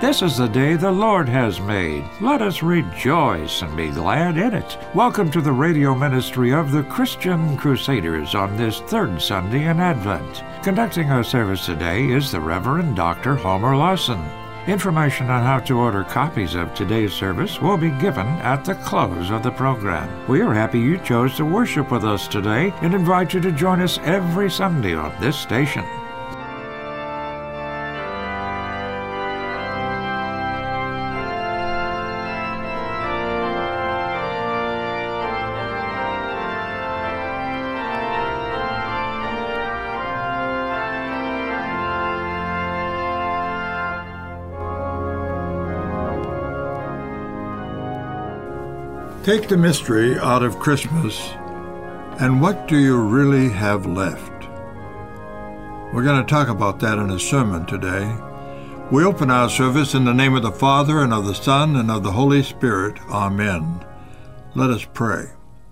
This is the day the Lord has made. Let us rejoice and be glad in it. Welcome to the radio ministry of the Christian Crusaders on this third Sunday in Advent. Conducting our service today is the Reverend Dr. Homer Larson. Information on how to order copies of today's service will be given at the close of the program. We are happy you chose to worship with us today and invite you to join us every Sunday on this station. Take the mystery out of Christmas, and what do you really have left? We're going to talk about that in a sermon today. We open our service in the name of the Father, and of the Son, and of the Holy Spirit. Amen. Let us pray.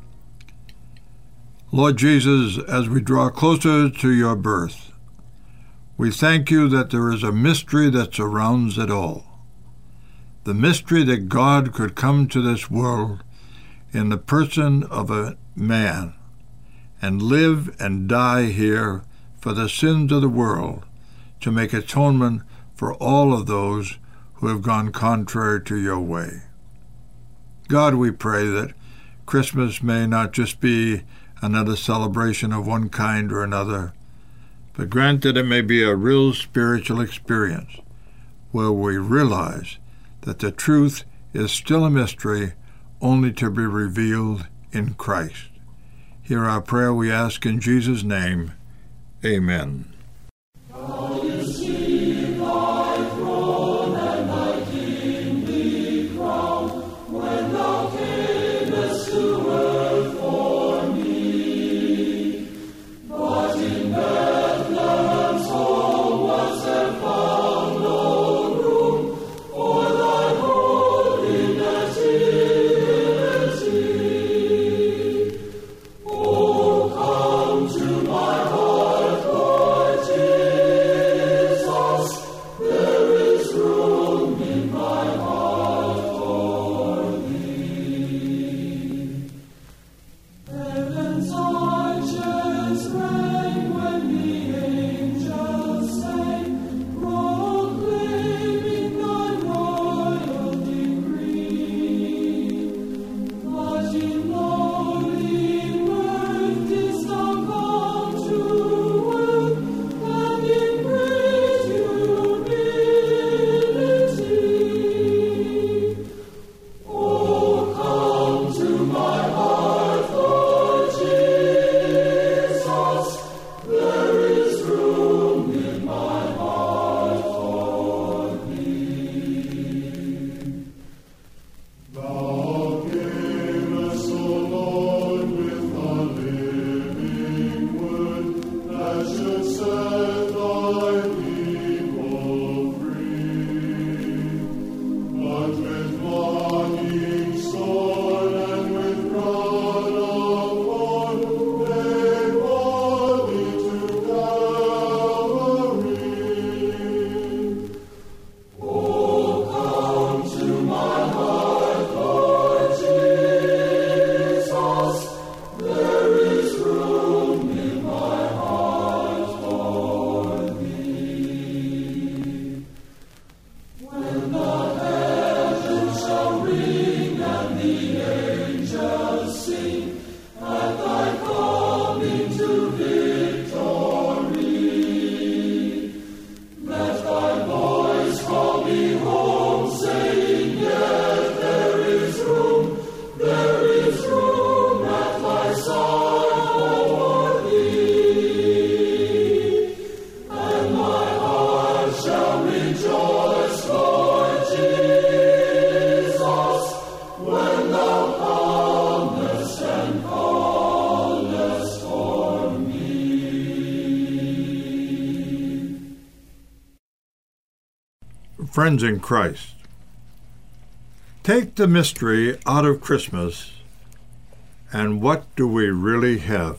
Lord Jesus, as we draw closer to your birth, we thank you that there is a mystery that surrounds it all. The mystery that God could come to this world in the person of a man and live and die here for the sins of the world to make atonement for all of those who have gone contrary to your way. God, we pray that Christmas may not just be another celebration of one kind or another, but grant that it may be a real spiritual experience where we realize that the truth is still a mystery only to be revealed in Christ. Hear our prayer, we ask in Jesus' name. Amen. Friends in Christ, take the mystery out of Christmas, and what do we really have?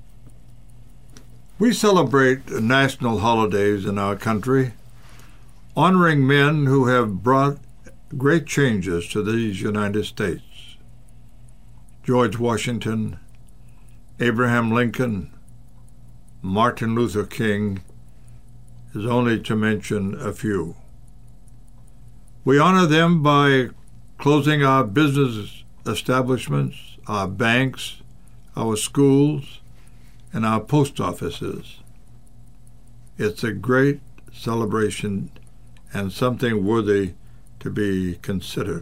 We celebrate national holidays in our country. honoring men who have brought great changes to these United States. George Washington, Abraham Lincoln, Martin Luther King, is only to mention a few. We honor them by closing our business establishments, our banks, our schools, and our post offices. It's a great celebration and something worthy to be considered.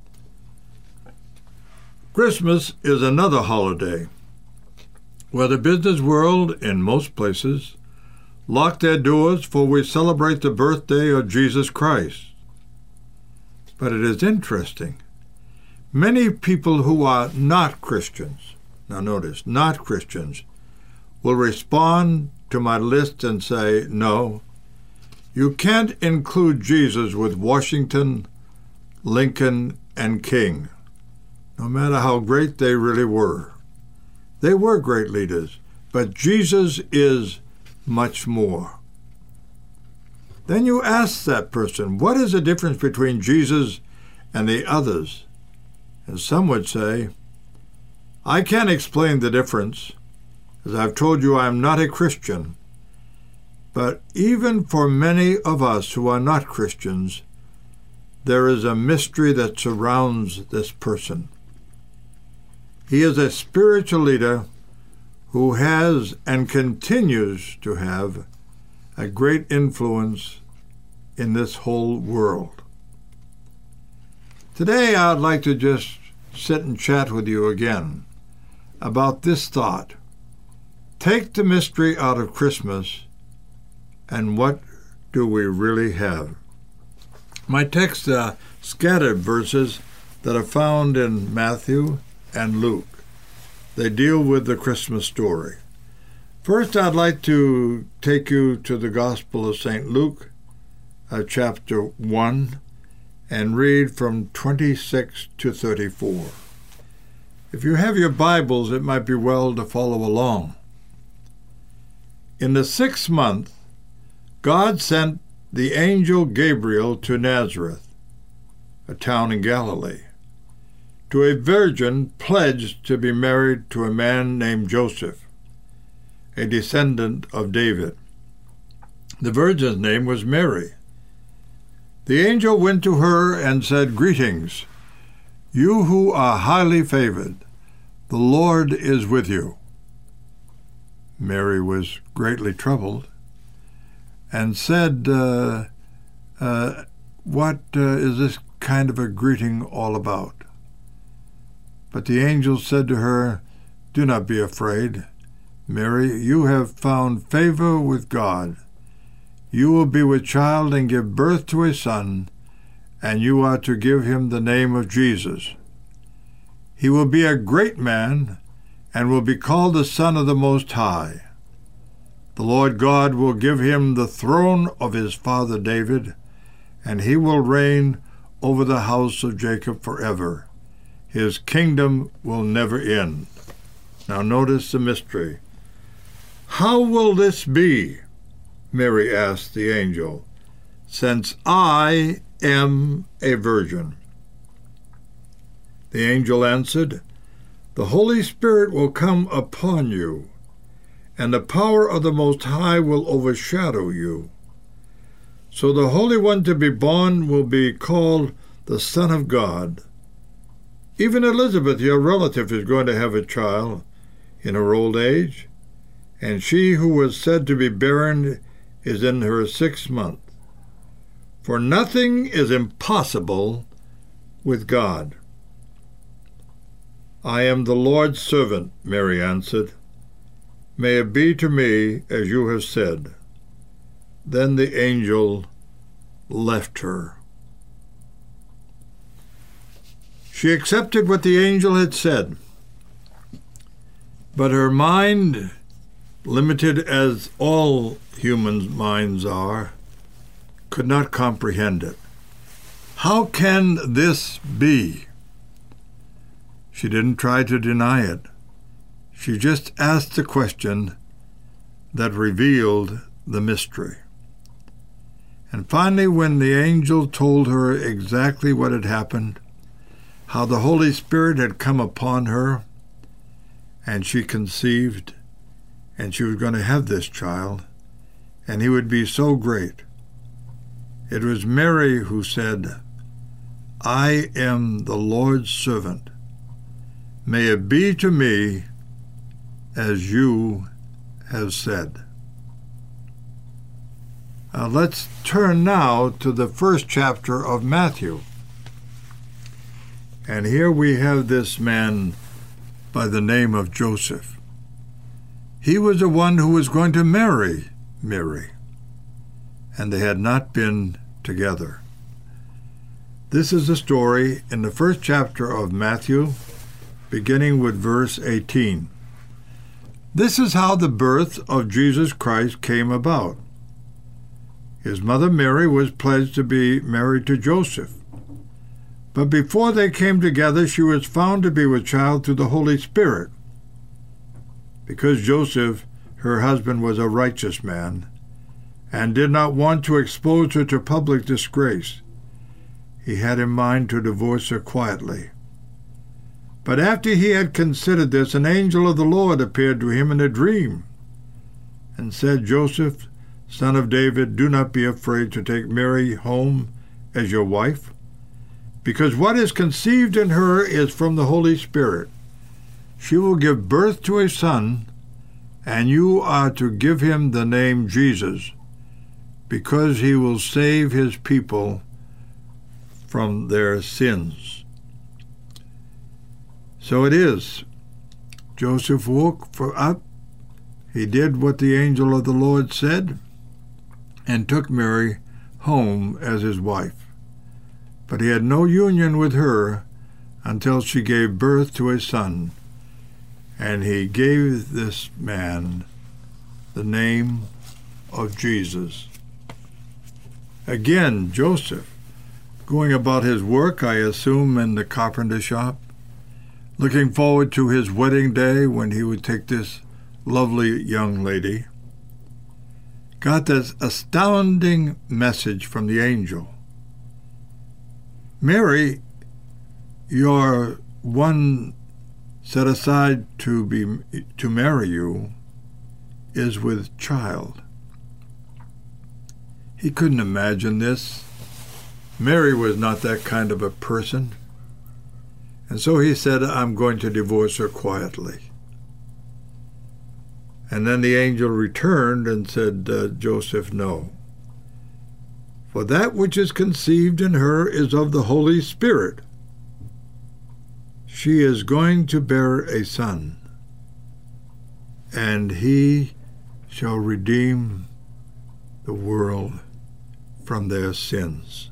Christmas is another holiday where the business world, in most places, lock their doors, for we celebrate the birthday of Jesus Christ. But it is interesting. Many people who are not Christians, now notice, not Christians, will respond to my list and say, no, you can't include Jesus with Washington, Lincoln, and King, no matter how great they really were. They were great leaders, but Jesus is much more. Then you ask that person, what is the difference between Jesus and the others? And some would say, I can't explain the difference. As I've told you, I'm not a Christian. But even for many of us who are not Christians, there is a mystery that surrounds this person. He is a spiritual leader who has and continues to have a great influence in this whole world. Today, I'd like to just sit and chat with you again about this thought. Take the mystery out of Christmas, and what do we really have? My text are scattered verses that are found in Matthew and Luke. They deal with the Christmas story. First, I'd like to take you to the Gospel of St. Luke, chapter 1, and read from 26 to 34. If you have your Bibles, it might be well to follow along. In the 6th month, God sent the angel Gabriel to Nazareth, a town in Galilee, to a virgin pledged to be married to a man named Joseph, a descendant of David. The virgin's name was Mary. The angel went to her and said, Greetings, you who are highly favored, the Lord is with you. Mary was greatly troubled and said, What is this kind of a greeting all about? But the angel said to her, Do not be afraid, Mary, you have found favor with God. You will be with child and give birth to a son, and you are to give him the name of Jesus. He will be a great man, and will be called the Son of the Most High. The Lord God will give him the throne of his father David, and he will reign over the house of Jacob forever. His kingdom will never end. Now notice the mystery. How will this be, Mary asked the angel, since I am a virgin? The angel answered, The Holy Spirit will come upon you, and the power of the Most High will overshadow you. So the Holy One to be born will be called the Son of God. Even Elizabeth, your relative, is going to have a child in her old age, and she who was said to be barren is in her 6th month. For nothing is impossible with God. I am the Lord's servant, Mary answered. May it be to me as you have said. Then the angel left her. She accepted what the angel had said, but her mind, limited as all human minds are, could not comprehend it. How can this be? She didn't try to deny it. She just asked the question that revealed the mystery. And finally, when the angel told her exactly what had happened, how the Holy Spirit had come upon her, and she conceived, and she was going to have this child, and he would be so great, it was Mary who said, "I am the Lord's servant. May it be to me as you have said." Let's turn now to the first chapter of Matthew. And here we have this man by the name of Joseph. He was the one who was going to marry Mary, and they had not been together. This is the story in the first chapter of Matthew, beginning with verse 18. This is how the birth of Jesus Christ came about. His mother Mary was pledged to be married to Joseph. But before they came together, she was found to be with child through the Holy Spirit. Because Joseph, her husband, was a righteous man and did not want to expose her to public disgrace, he had in mind to divorce her quietly. But after he had considered this, an angel of the Lord appeared to him in a dream and said, "Joseph, son of David, do not be afraid to take Mary home as your wife, because what is conceived in her is from the Holy Spirit. She will give birth to a son, and you are to give him the name Jesus, because he will save his people from their sins." So it is. Joseph woke up. He did what the angel of the Lord said, and took Mary home as his wife. But he had no union with her until she gave birth to a son, and he gave this man the name of Jesus. Again, Joseph, going about his work, I assume, in the carpenter shop, looking forward to his wedding day when he would take this lovely young lady, got this astounding message from the angel. "Mary, your one set aside to marry you is with child." He couldn't imagine this. Mary was not that kind of a person. And so he said, "I'm going to divorce her quietly." And then the angel returned and said, "Joseph, no. For that which is conceived in her is of the Holy Spirit. She is going to bear a son, and he shall redeem the world from their sins."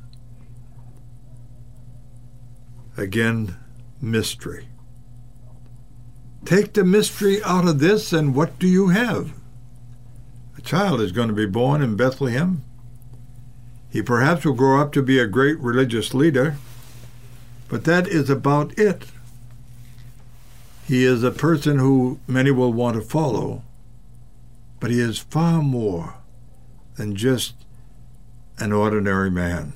Again, mystery. Take the mystery out of this, and what do you have? A child is going to be born in Bethlehem. He perhaps will grow up to be a great religious leader, but that is about it. He is a person who many will want to follow, but he is far more than just an ordinary man.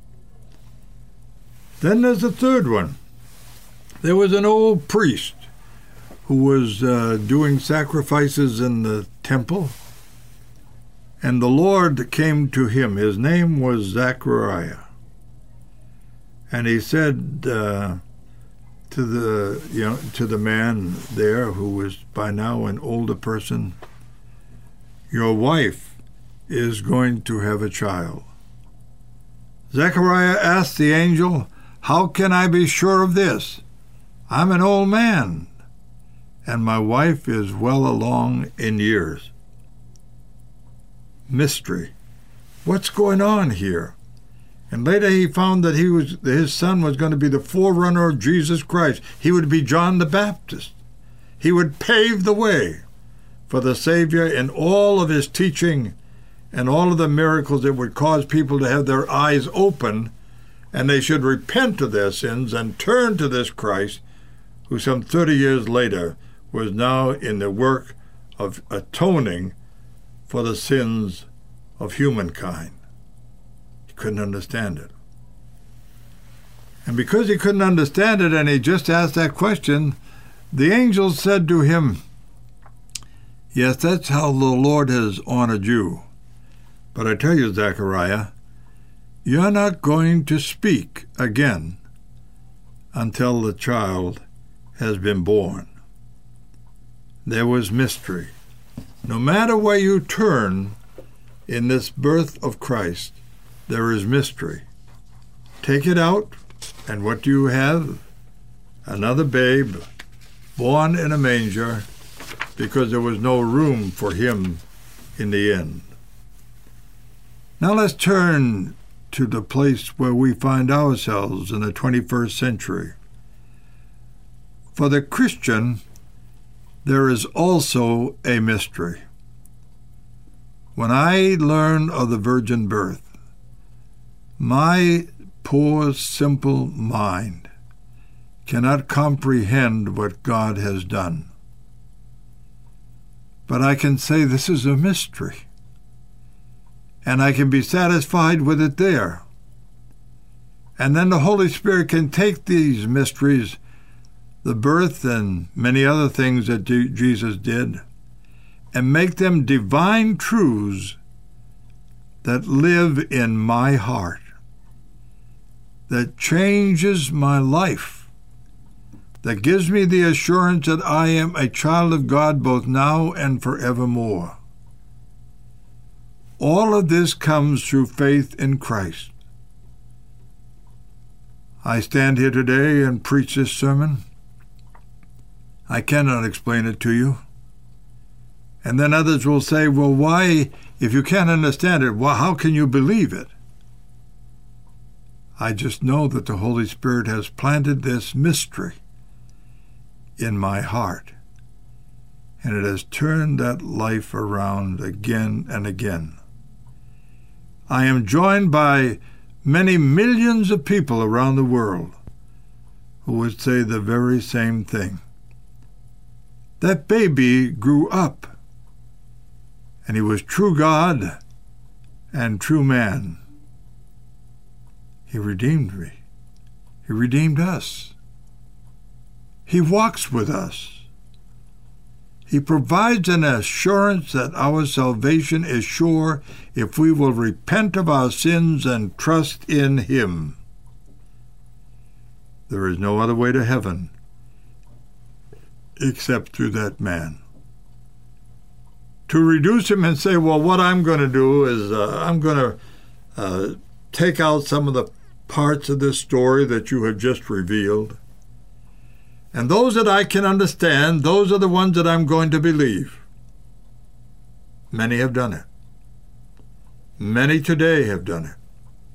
Then there's a third one. There was an old priest who was doing sacrifices in the temple, and the Lord came to him. His name was Zechariah. And he said to the man there, who was by now an older person, "Your wife is going to have a child." Zechariah asked the angel, "How can I be sure of this? I'm an old man, and my wife is well along in years." Mystery. What's going on here? And later he found that his son was going to be the forerunner of Jesus Christ. He would be John the Baptist. He would pave the way for the Savior in all of his teaching and all of the miracles that would cause people to have their eyes open, and they should repent of their sins and turn to this Christ, who some 30 years later was now in the work of atoning for the sins of humankind. couldn't understand it. And because he couldn't understand it and he just asked that question, the angel said to him, yes, that's how the Lord has honored you. But I tell you, Zechariah, you're not going to speak again until the child has been born. There was mystery. No matter where you turn in this birth of Christ, there is mystery. Take it out, and what do you have? Another babe born in a manger, because there was no room for him in the inn. Now let's turn to the place where we find ourselves in the 21st century. For the Christian, there is also a mystery. When I learn of the virgin birth, my poor, simple mind cannot comprehend what God has done. But I can say this is a mystery, and I can be satisfied with it there. And then the Holy Spirit can take these mysteries, the birth and many other things that Jesus did, and make them divine truths that live in my heart, that changes my life, that gives me the assurance that I am a child of God both now and forevermore. All of this comes through faith in Christ. I stand here today and preach this sermon. I cannot explain it to you. And then others will say, well, why, if you can't understand it, well, how can you believe it? I just know that the Holy Spirit has planted this mystery in my heart, and it has turned that life around again and again. I am joined by many millions of people around the world who would say the very same thing. That baby grew up, and he was true God and true man. He redeemed me. He redeemed us. He walks with us. He provides an assurance that our salvation is sure if we will repent of our sins and trust in Him. There is no other way to heaven except through that man. To reduce him and say, well, what I'm going to do is I'm going to take out some of the parts of this story that you have just revealed, and those that I can understand, those are the ones that I'm going to believe. Many have done it. Many today have done it.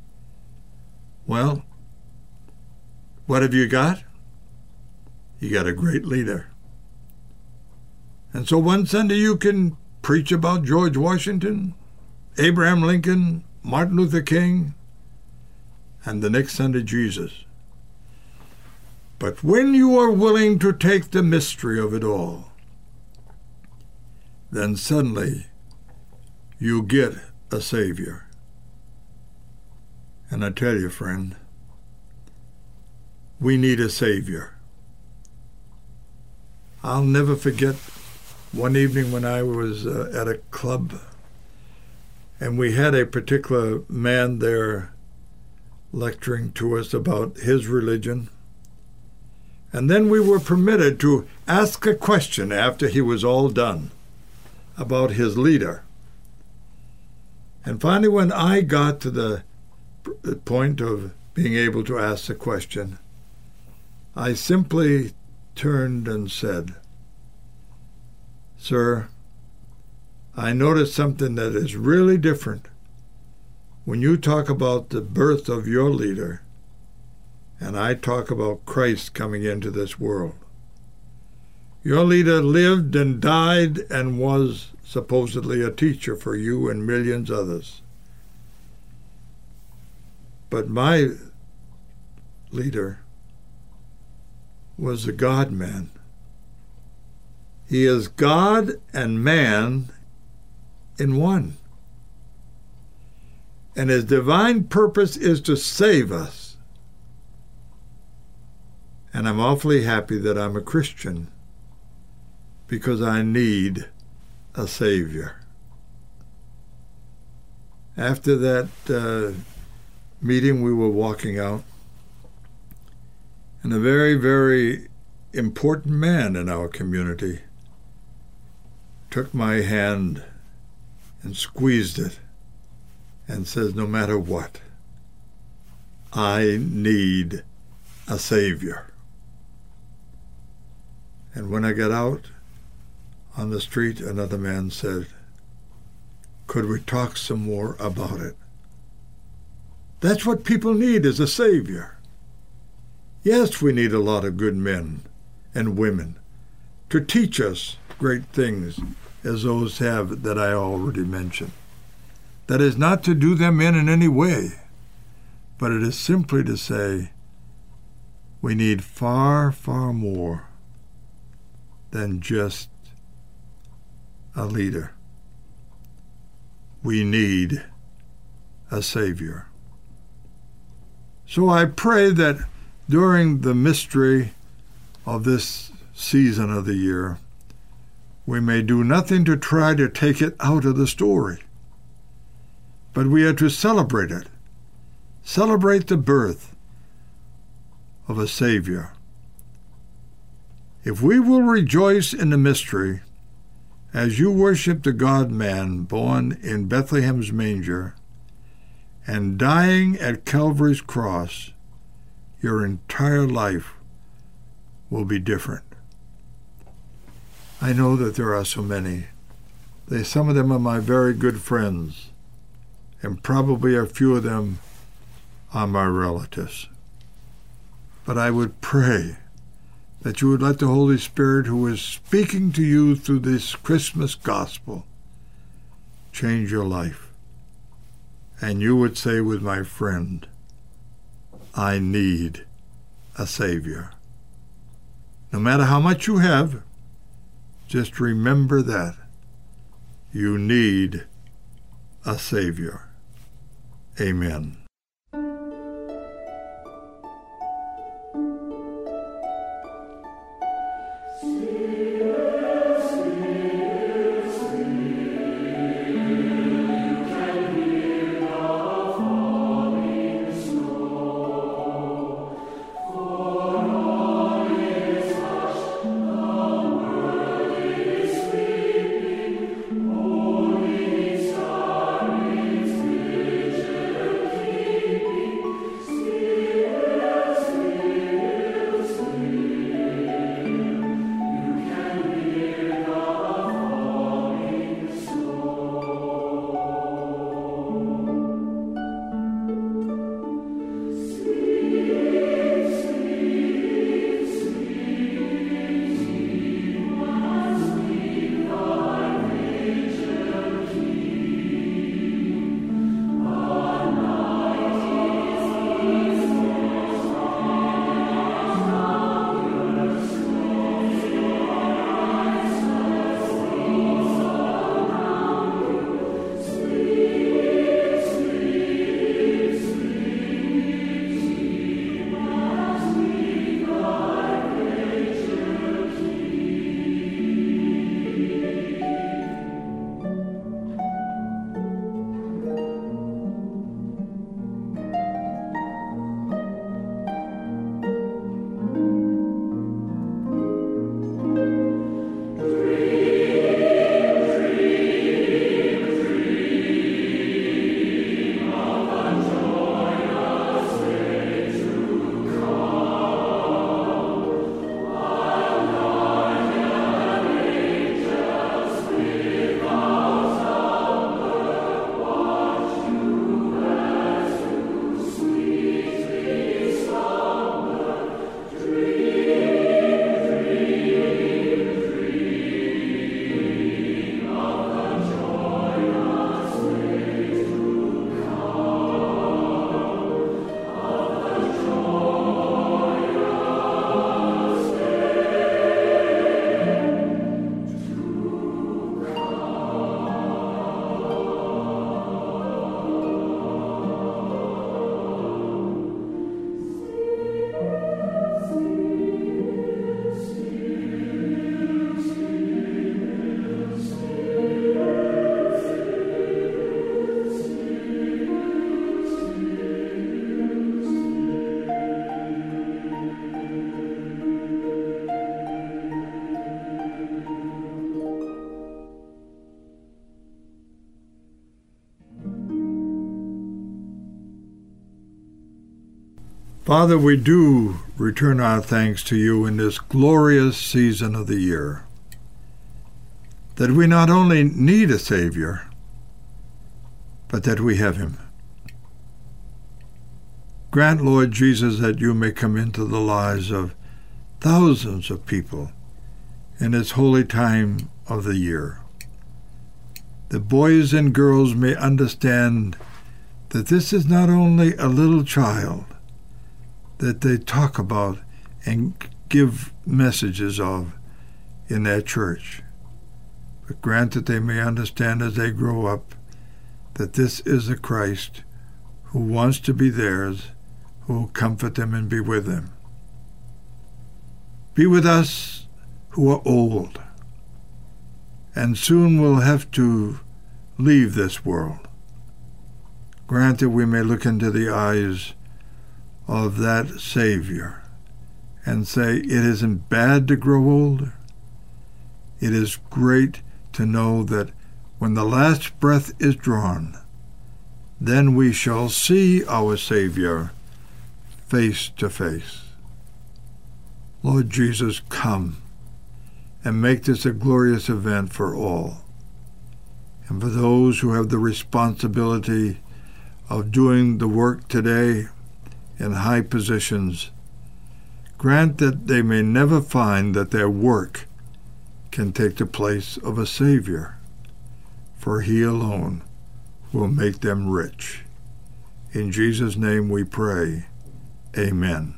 Well, what have you got? You got a great leader. And so one Sunday you can preach about George Washington, Abraham Lincoln, Martin Luther King, and the next Sunday Jesus. But when you are willing to take the mystery of it all, then suddenly you get a Savior. And I tell you, friend, we need a Savior. I'll never forget one evening when I was at a club, and we had a particular man there lecturing to us about his religion. And then we were permitted to ask a question after he was all done about his leader. And finally, when I got to the point of being able to ask the question, I simply turned and said, "Sir, I noticed something that is really different when you talk about the birth of your leader and I talk about Christ coming into this world. Your leader lived and died and was supposedly a teacher for you and millions others. But my leader was the God-man. He is God and man in one. And his divine purpose is to save us. And I'm awfully happy that I'm a Christian, because I need a Savior. After that meeting, we were walking out, and a very, very important man in our community took my hand and squeezed it and says, no matter what, I need a Savior. And when I got out on the street, another man said, could we talk some more about it? That's what people need, is a Savior. Yes, we need a lot of good men and women to teach us great things as those have that I already mentioned. That is not to do them in any way, but it is simply to say we need far, far more than just a leader. We need a Savior. So I pray that during the mystery of this season of the year, we may do nothing to try to take it out of the story, but we are to celebrate it. Celebrate the birth of a Savior. If we will rejoice in the mystery, as you worship the God-man born in Bethlehem's manger and dying at Calvary's cross, your entire life will be different. I know that there are so many. Some of them are my very good friends, and probably a few of them are my relatives. But I would pray that you would let the Holy Spirit, who is speaking to you through this Christmas gospel, change your life. And you would say with my friend, I need a Savior. No matter how much you have, just remember that you need a Savior. Amen. Father, we do return our thanks to you in this glorious season of the year, that we not only need a Savior, but that we have him. Grant, Lord Jesus, that you may come into the lives of thousands of people in this holy time of the year. The boys and girls may understand that this is not only a little child that they talk about and give messages of in their church, but grant that they may understand as they grow up that this is a Christ who wants to be theirs, who will comfort them and be with them. Be with us who are old and soon will have to leave this world. Grant that we may look into the eyes of that Savior and say, it isn't bad to grow older. It is great to know that when the last breath is drawn, then we shall see our Savior face to face. Lord Jesus, come and make this a glorious event for all. And for those who have the responsibility of doing the work today in high positions, grant that they may never find that their work can take the place of a Savior, for he alone will make them rich. In Jesus' name we pray. Amen.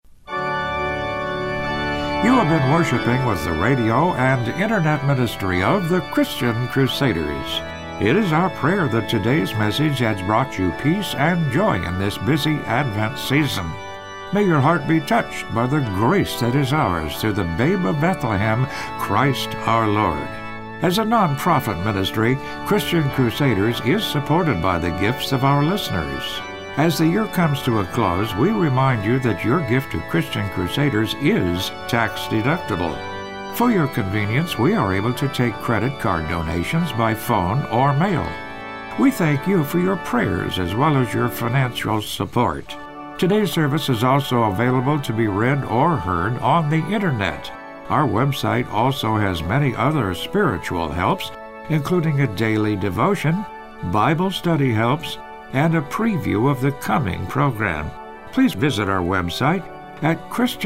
You have been worshiping with the radio and internet ministry of the Christian Crusaders. It is our prayer that today's message has brought you peace and joy in this busy Advent season. May your heart be touched by the grace that is ours through the Babe of Bethlehem, Christ our Lord. As a non-profit ministry, Christian Crusaders is supported by the gifts of our listeners. As the year comes to a close, we remind you that your gift to Christian Crusaders is tax-deductible. For your convenience, we are able to take credit card donations by phone or mail. We thank you for your prayers as well as your financial support. Today's service is also available to be read or heard on the Internet. Our website also has many other spiritual helps, including a daily devotion, Bible study helps, and a preview of the coming program. Please visit our website at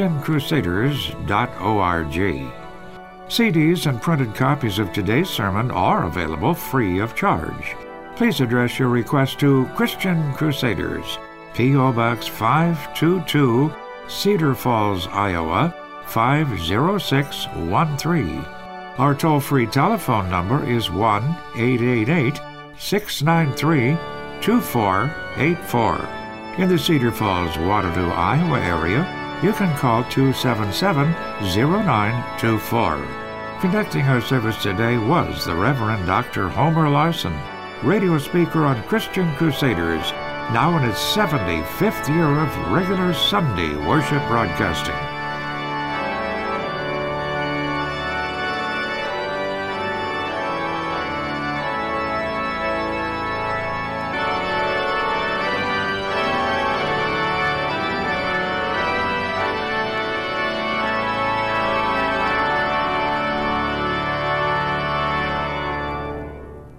christiancrusaders.org. CDs and printed copies of today's sermon are available free of charge. Please address your request to Christian Crusaders, P.O. Box 522, Cedar Falls, Iowa, 50613. Our toll-free telephone number is 1-888-693-2484. In the Cedar Falls, Waterloo, Iowa area, you can call 277-0924. Conducting our service today was the Reverend Dr. Homer Larson, radio speaker on Christian Crusaders, now in its 75th year of regular Sunday worship broadcasting.